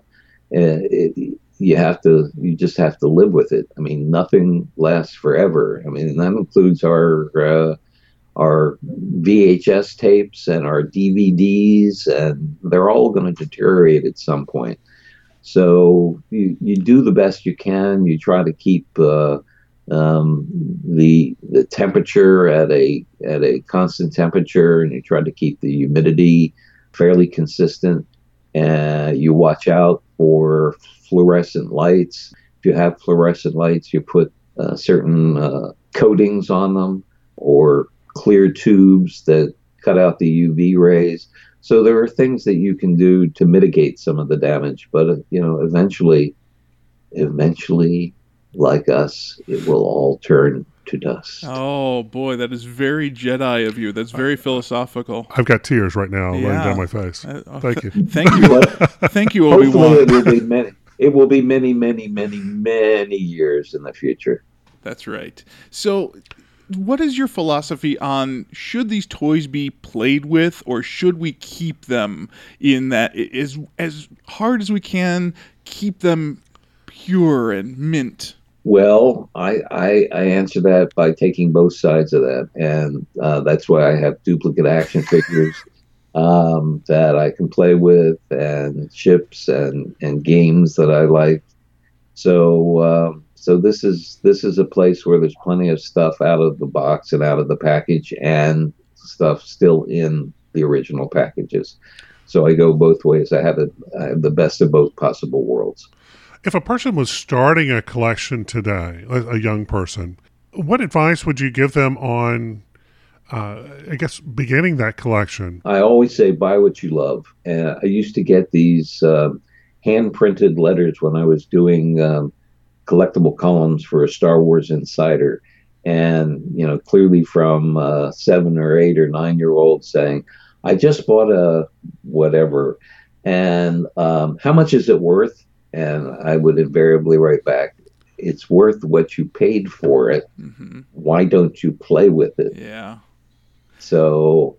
you just have to live with it. I mean, nothing lasts forever. I mean, that includes our VHS tapes and our DVDs, and they're all going to deteriorate at some point. So you do the best you can. You try to keep the temperature at a constant temperature, and you try to keep the humidity fairly consistent. And you watch out for fluorescent lights. If you have fluorescent lights, you put certain coatings on them or clear tubes that cut out the UV rays. So there are things that you can do to mitigate some of the damage. But, eventually, like us, it will all turn to dust. Oh, boy, that is very Jedi of you. That's very philosophical. I've got tears right now running down my face. Thank you. Thank you. Thank you, Obi-Wan. Hopefully it will be many, many, many, many years in the future. That's right. So what is your philosophy on should these toys be played with, or should we keep them in that as hard as we can, keep them pure and mint? Well, I answer that by taking both sides of that, and that's why I have duplicate action figures that I can play with, and ships and games that I like. So this is a place where there's plenty of stuff out of the box and out of the package, and stuff still in the original packages. So I go both ways. I have the best of both possible worlds. If a person was starting a collection today, a young person, what advice would you give them on, beginning that collection? I always say, buy what you love. I used to get these hand-printed letters when I was doing collectible columns for a Star Wars Insider. And, clearly from 7 or 8 or 9-year-olds saying, I just bought a whatever. And how much is it worth? And I would invariably write back, it's worth what you paid for it. Mm-hmm. Why don't you play with it? Yeah. So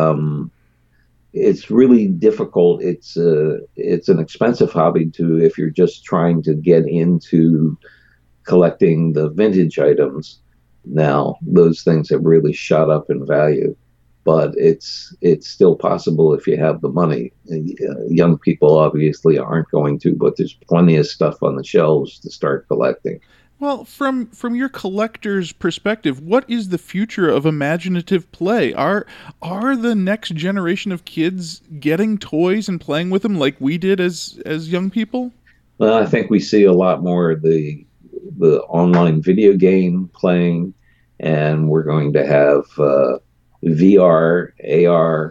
it's really difficult. It's an expensive hobby if you're just trying to get into collecting the vintage items. Now, those things have really shot up in value, but it's still possible if you have the money. Young people obviously aren't going to, but there's plenty of stuff on the shelves to start collecting. Well, from your collector's perspective, what is the future of imaginative play? Are the next generation of kids getting toys and playing with them like we did as young people? Well, I think we see a lot more of the online video game playing, and we're going to have VR, AR.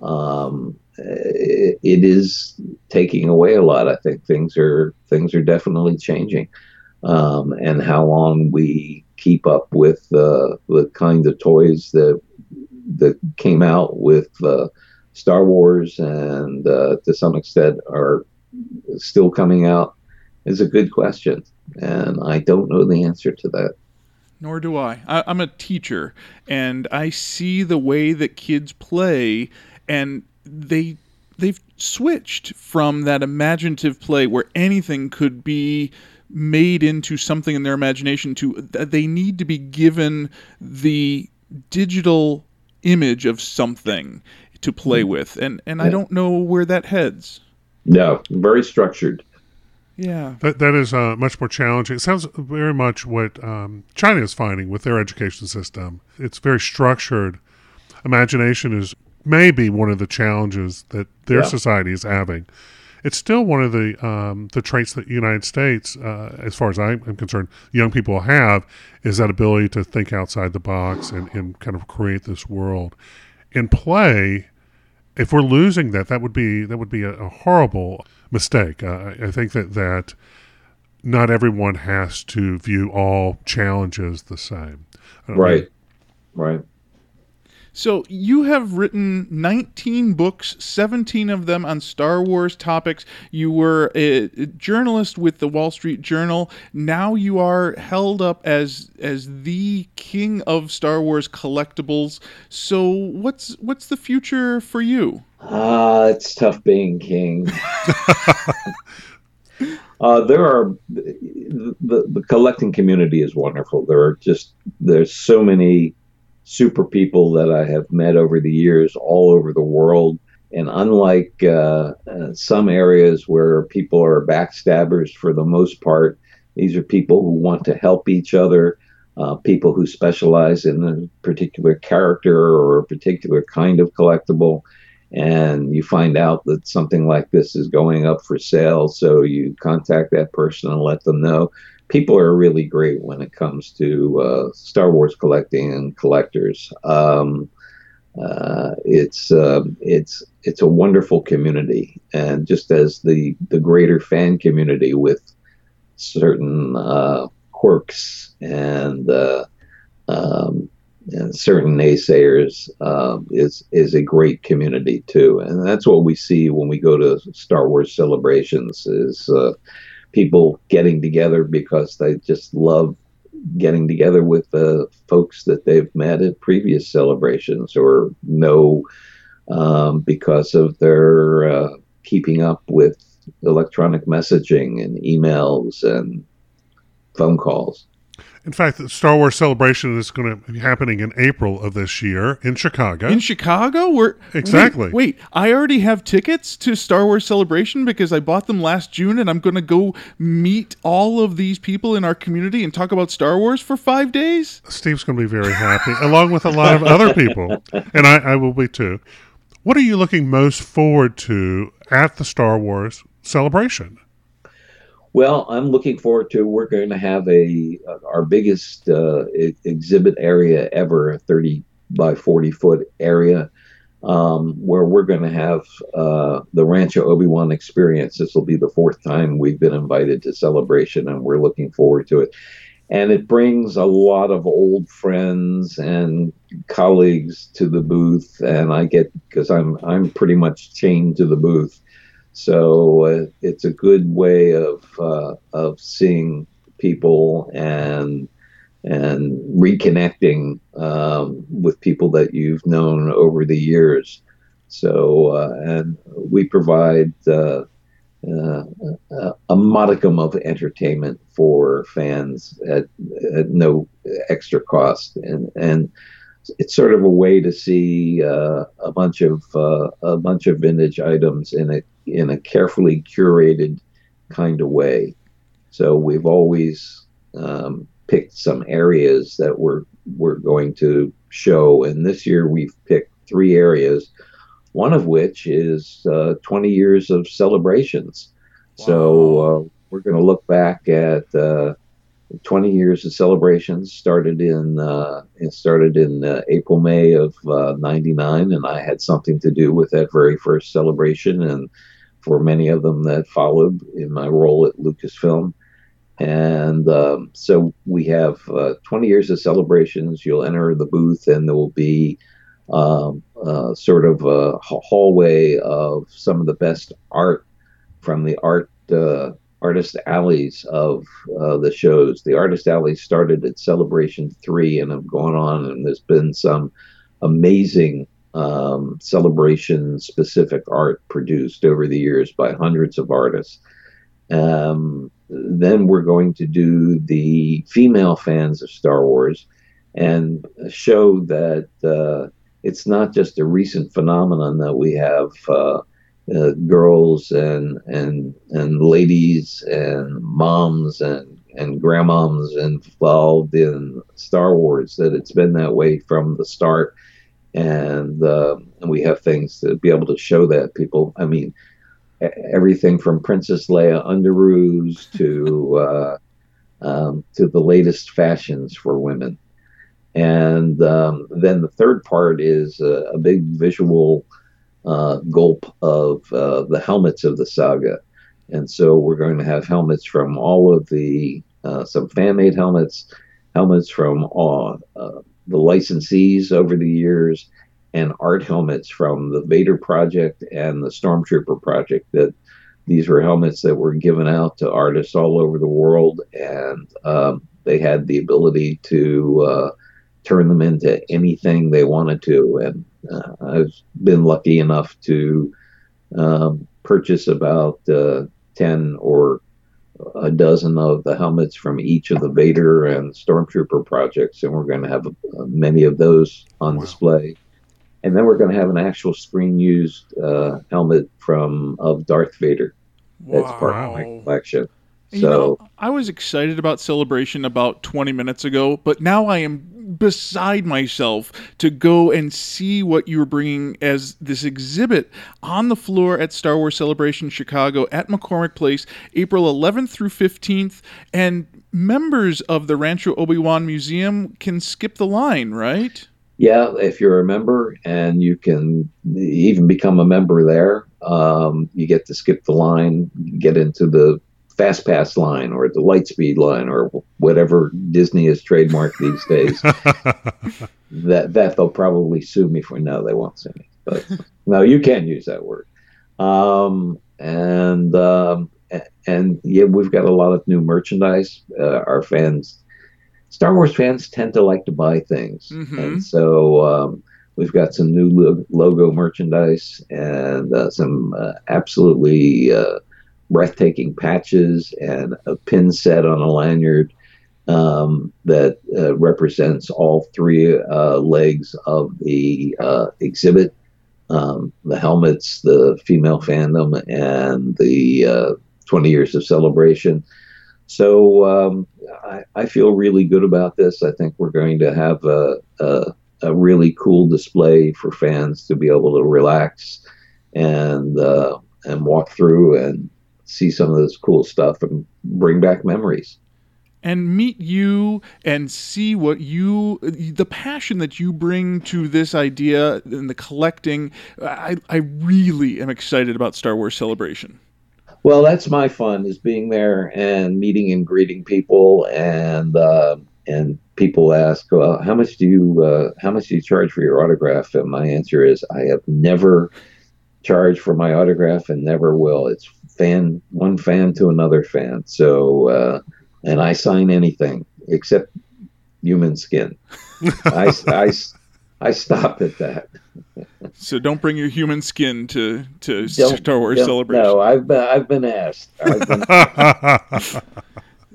It is taking away a lot. I think things are definitely changing. And how long we keep up with the kind of toys that came out with Star Wars and to some extent are still coming out is a good question. And I don't know the answer to that. Nor do I. I'm a teacher, and I see the way that kids play, and they've switched from that imaginative play where anything could be made into something in their imagination to they need to be given the digital image of something to play with. And I don't know where that heads. No, very structured. Yeah. That is much more challenging. It sounds very much what China is finding with their education system. It's very structured. Imagination is maybe one of the challenges that their society is having. It's still one of the traits that the United States, as far as I'm concerned, young people have, is that ability to think outside the box and kind of create this world. In play, if we're losing that would be a horrible mistake. I think that not everyone has to view all challenges the same. Right. So you have written 19 books, 17 of them on Star Wars topics. You were a journalist with the Wall Street Journal. Now you are held up as the king of Star Wars collectibles. So what's the future for you? It's tough being king. There are the collecting community is wonderful. There's so many super people that I have met over the years all over the world. And unlike some areas where people are backstabbers for the most part, these are people who want to help each other, people who specialize in a particular character or a particular kind of collectible. And you find out that something like this is going up for sale, so you contact that person and let them know. People are really great when it comes to Star Wars collecting and collectors. It's a wonderful community, and just as the greater fan community with certain quirks and certain naysayers is a great community too, and that's what we see when we go to Star Wars celebrations. Is people getting together because they just love getting together with the folks that they've met at previous celebrations or know because of their keeping up with electronic messaging and emails and phone calls. In fact, the Star Wars Celebration is going to be happening in April of this year in Chicago. In Chicago? Exactly. Wait, I already have tickets to Star Wars Celebration because I bought them last June, and I'm going to go meet all of these people in our community and talk about Star Wars for 5 days? Steve's going to be very happy, along with a lot of other people, and I will be too. What are you looking most forward to at the Star Wars Celebration? Well, I'm looking forward to, we're going to have our biggest exhibit area ever, a 30 by 40 foot area, where we're going to have the Rancho Obi-Wan experience. This will be the fourth time we've been invited to Celebration, and we're looking forward to it. And it brings a lot of old friends and colleagues to the booth, and because I'm pretty much chained to the booth. So it's a good way of seeing people and reconnecting with people that you've known over the years. So and we provide a modicum of entertainment for for fans at no extra cost, and it's sort of a way to see a bunch of vintage items in a carefully curated kind of way. So we've always picked some areas that we're going to show, and this year we've picked 3 areas, one of which is 20 years of celebrations. Wow. So we're going to look back at 20 years of celebrations. Started in April, May of '99, and I had something to do with that very first celebration, and for many of them that followed in my role at Lucasfilm. And so we have 20 years of celebrations. You'll enter the booth, and there will be sort of a hallway of some of the best art from the artist alleys of the shows. The artist alleys started at Celebration 3 and have gone on, and there's been some amazing celebration-specific art produced over the years by hundreds of artists. Then we're going to do the female fans of Star Wars and show that it's not just a recent phenomenon that we have girls and ladies and moms and grandmoms involved in Star Wars, that it's been that way from the start. And we have things to be able to show that people, I mean, everything from Princess Leia underoos to the latest fashions for women. And then the third part is a big visual gulp of the helmets of the saga. And so we're going to have helmets from all of the, some fan-made helmets from all the licensees over the years, and art helmets from the Vader Project and the Stormtrooper Project. That these were helmets that were given out to artists all over the world, and they had the ability to turn them into anything they wanted to. And I've been lucky enough to purchase about 10 or a dozen of the helmets from each of the Vader and Stormtrooper projects, and we're going to have many of those on display. And then we're going to have an actual screen-used helmet of Darth Vader. That's part of my collection. So I was excited about Celebration about 20 minutes ago, but now I am beside myself to go and see what you were bringing as this exhibit on the floor at Star Wars Celebration Chicago at McCormick Place, April 11th through 15th. And members of the Rancho Obi-Wan Museum can skip the line, right? Yeah, if you're a member, and you can even become a member there, you get to skip the line, get into the Fast Pass line or the Lightspeed line or whatever Disney has trademarked these days. that they'll probably sue me for. No, they won't sue me. But no, you can use that word. And yeah, we've got a lot of new merchandise. Our fans, Star Wars fans, tend to like to buy things, and so we've got some new logo merchandise and some absolutely breathtaking patches and a pin set on a lanyard that represents all 3 legs of the exhibit, the helmets, the female fandom, and the 20 years of celebration. So I feel really good about this. I think we're going to have a really cool display for fans to be able to relax and walk through and see some of this cool stuff and bring back memories. And meet you and see what the passion that you bring to this idea and the collecting. I really am excited about Star Wars Celebration. Well, that's my fun, is being there and meeting and greeting people, and people ask, well, how much do you charge for your autograph? And my answer is, I have never charged for my autograph and never will. It's one fan to another fan. So, and I sign anything except human skin. I stop at that. So don't bring your human skin to Star Wars Celebration. No, I've been asked.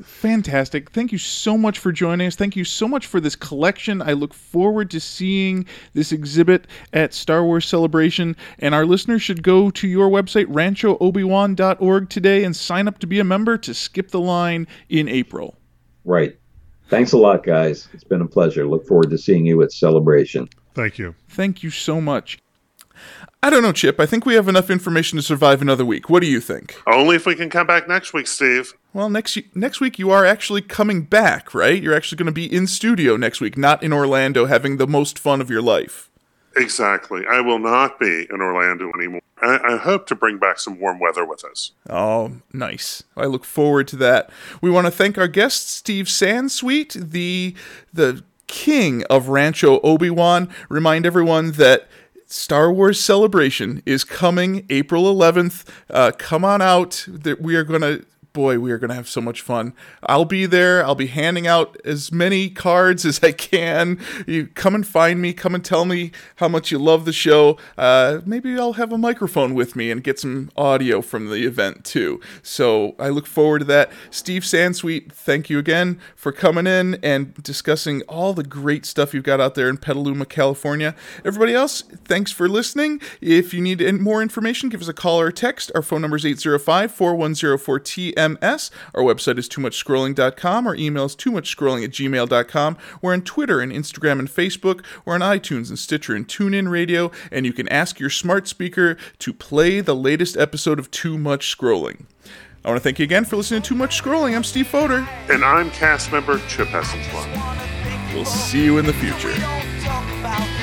fantastic. Thank you so much for joining us. Thank you so much for this collection. I look forward to seeing this exhibit at Star Wars Celebration. And our listeners should go to your website, ranchoobiwan.org today, and sign up to be a member to skip the line in April. Right. Thanks a lot, guys. It's been a pleasure. Look forward to seeing you at Celebration. Thank you. Thank you so much. I don't know, Chip. I think we have enough information to survive another week. What do you think? Only if we can come back next week, Steve. Well, next week you are actually coming back, right? You're actually going to be in studio next week, not in Orlando having the most fun of your life. Exactly. I will not be in Orlando anymore. I hope to bring back some warm weather with us. Oh, nice. I look forward to that. We want to thank our guest, Steve Sansweet, the king of Rancho Obi-Wan. Remind everyone that Star Wars Celebration is coming April 11th. Come on out. We are going to have so much fun. I'll be there. I'll be handing out as many cards as I can. You come and find me. Come and tell me how much you love the show. Maybe I'll have a microphone with me and get some audio from the event too. So I look forward to that. Steve Sansweet, thank you again for coming in and discussing all the great stuff you've got out there in Petaluma, California. Everybody else, thanks for listening. If you need more information, give us a call or a text. Our phone number is 805-410-4TM. Our website is toomuchscrolling.com. Our email is toomuchscrolling@gmail.com. We're on Twitter and Instagram and Facebook. We're on iTunes and Stitcher and TuneIn Radio. And you can ask your smart speaker to play the latest episode of Too Much Scrolling. I want to thank you again for listening to Too Much Scrolling. I'm Steve Fodor. And I'm cast member Chip Hessenswine. We'll see you in the future. Talk about